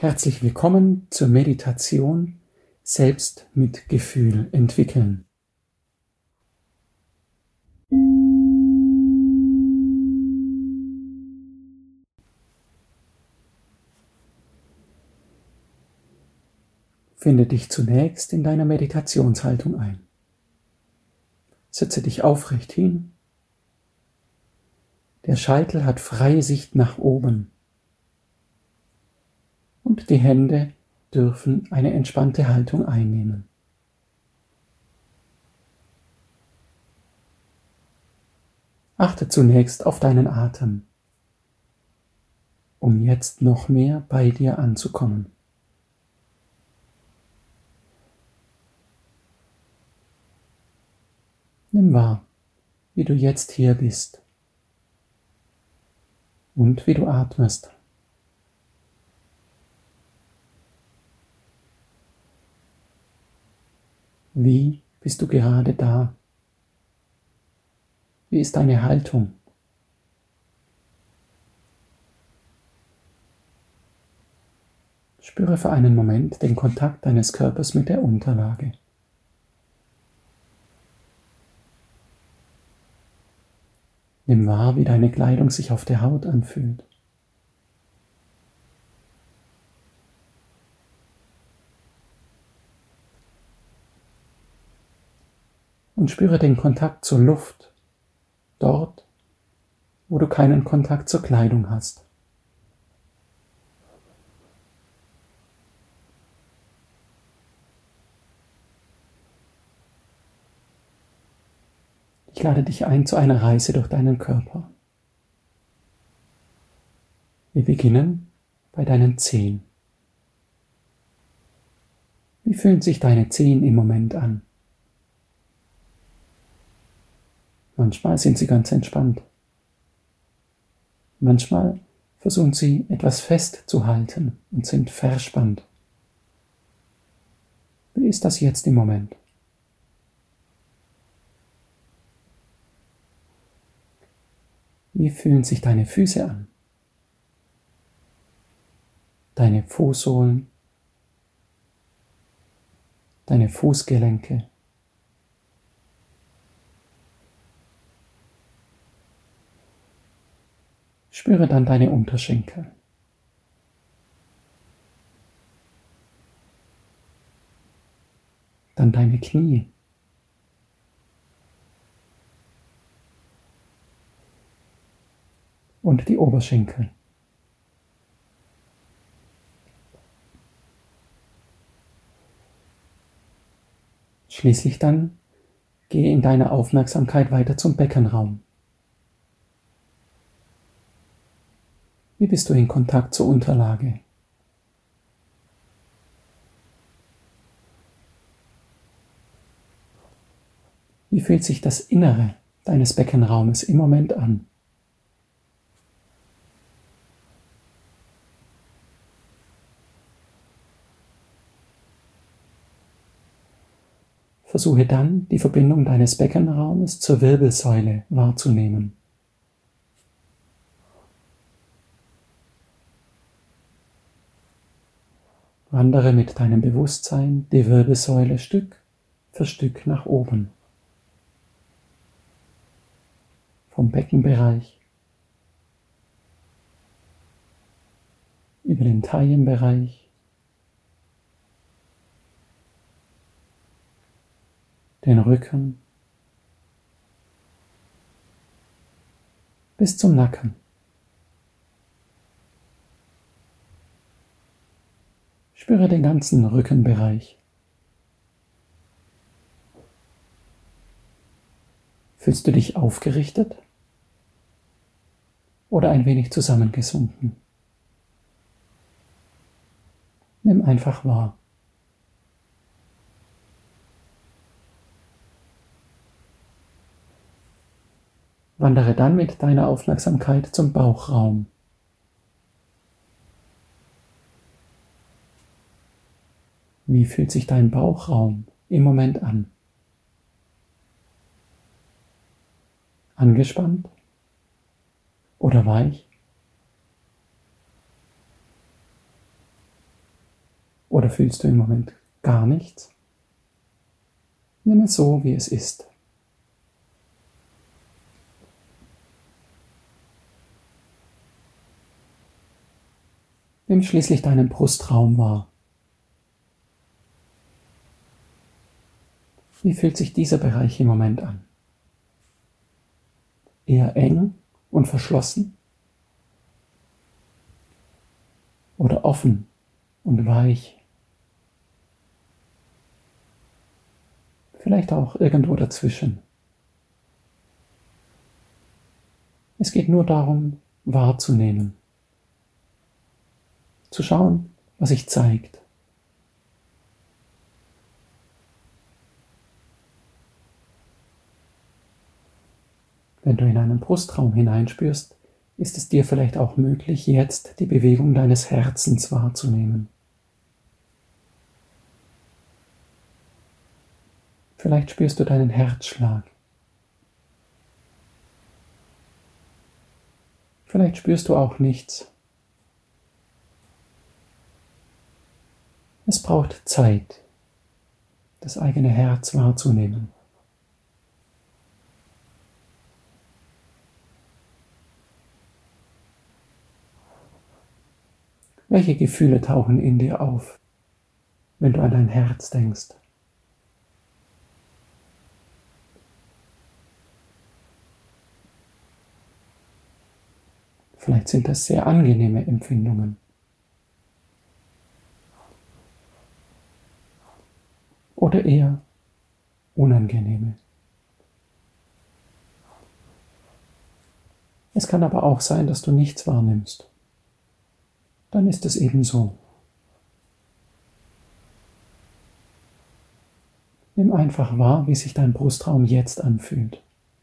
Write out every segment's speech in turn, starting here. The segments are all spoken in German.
Herzlich willkommen zur Meditation Selbstmitgefühl entwickeln. Finde dich zunächst in deiner Meditationshaltung ein. Setze dich aufrecht hin. Der Scheitel hat freie Sicht nach oben. Und die Hände dürfen eine entspannte Haltung einnehmen. Achte zunächst auf deinen Atem, um jetzt noch mehr bei dir anzukommen. Nimm wahr, wie du jetzt hier bist und wie du atmest. Wie bist du gerade da? Wie ist deine Haltung? Spüre für einen Moment den Kontakt deines Körpers mit der Unterlage. Nimm wahr, wie deine Kleidung sich auf der Haut anfühlt. Und spüre den Kontakt zur Luft, dort, wo du keinen Kontakt zur Kleidung hast. Ich lade dich ein zu einer Reise durch deinen Körper. Wir beginnen bei deinen Zehen. Wie fühlen sich deine Zehen im Moment an? Manchmal sind sie ganz entspannt. Manchmal versuchen sie etwas festzuhalten und sind verspannt. Wie ist das jetzt im Moment? Wie fühlen sich deine Füße an? Deine Fußsohlen, deine Fußgelenke. Spüre dann deine Unterschenkel. Dann deine Knie. Und die Oberschenkel. Schließlich dann gehe in deiner Aufmerksamkeit weiter zum Beckenraum. Wie bist du in Kontakt zur Unterlage? Wie fühlt sich das Innere deines Beckenraumes im Moment an? Versuche dann, die Verbindung deines Beckenraumes zur Wirbelsäule wahrzunehmen. Wandere mit deinem Bewusstsein die Wirbelsäule Stück für Stück nach oben. Vom Beckenbereich, über den Taillenbereich, den Rücken, bis zum Nacken. Spüre den ganzen Rückenbereich. Fühlst du dich aufgerichtet oder ein wenig zusammengesunken? Nimm einfach wahr. Wandere dann mit deiner Aufmerksamkeit zum Bauchraum. Wie fühlt sich dein Bauchraum im Moment an? Angespannt oder weich? Oder fühlst du im Moment gar nichts? Nimm es so, wie es ist. Nimm schließlich deinen Brustraum wahr. Wie fühlt sich dieser Bereich im Moment an? Eher eng und verschlossen? Oder offen und weich? Vielleicht auch irgendwo dazwischen. Es geht nur darum, wahrzunehmen. Zu schauen, was sich zeigt. Wenn du in einen Brustraum hineinspürst, ist es dir vielleicht auch möglich, jetzt die Bewegung deines Herzens wahrzunehmen. Vielleicht spürst du deinen Herzschlag. Vielleicht spürst du auch nichts. Es braucht Zeit, das eigene Herz wahrzunehmen. Welche Gefühle tauchen in dir auf, wenn du an dein Herz denkst? Vielleicht sind das sehr angenehme Empfindungen. Oder eher unangenehme. Es kann aber auch sein, dass du nichts wahrnimmst. Dann ist es eben so. Nimm einfach wahr, wie sich dein Brustraum jetzt anfühlt.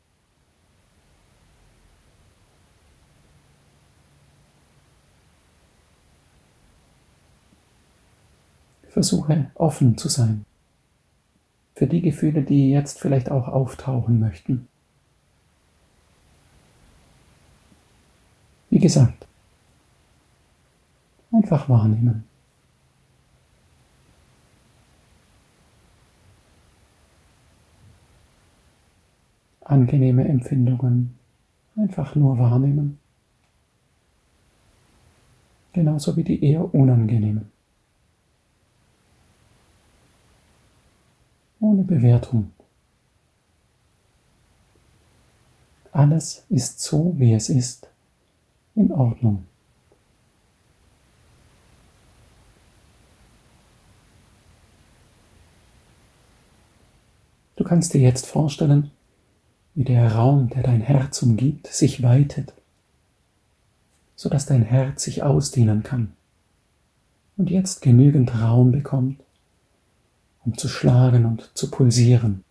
Versuche offen zu sein für die Gefühle, die jetzt vielleicht auch auftauchen möchten. Wie gesagt, einfach wahrnehmen. Angenehme Empfindungen einfach nur wahrnehmen. Genauso wie die eher unangenehmen. Ohne Bewertung. Alles ist so, wie es ist, in Ordnung. Du kannst dir jetzt vorstellen, wie der Raum, der dein Herz umgibt, sich weitet, sodass dein Herz sich ausdehnen kann und jetzt genügend Raum bekommt, um zu schlagen und zu pulsieren.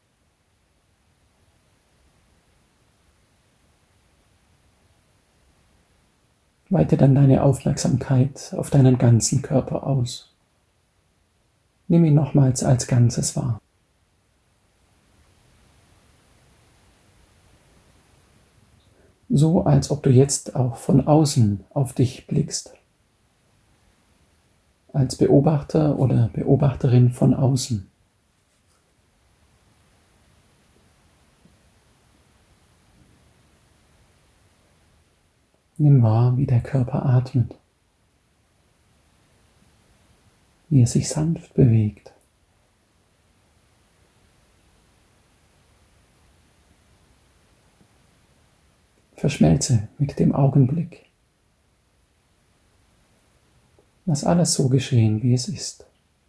Weite dann deine Aufmerksamkeit auf deinen ganzen Körper aus. Nimm ihn nochmals als Ganzes wahr. So, als ob du jetzt auch von außen auf dich blickst. Als Beobachter oder Beobachterin von außen. Nimm wahr, wie der Körper atmet, wie er sich sanft bewegt. Verschmelze mit dem Augenblick. Lass alles so geschehen, wie es ist.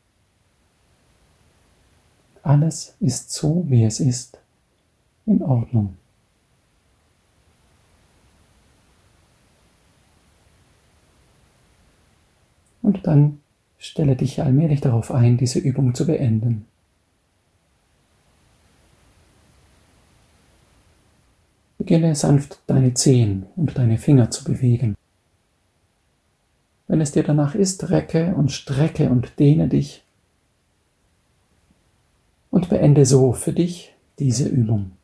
Alles ist so, wie es ist, in Ordnung. Und dann stelle dich allmählich darauf ein, diese Übung zu beenden. Beginne sanft deine Zehen und deine Finger zu bewegen. Wenn es dir danach ist, recke und strecke und dehne dich und beende so für dich diese Übung.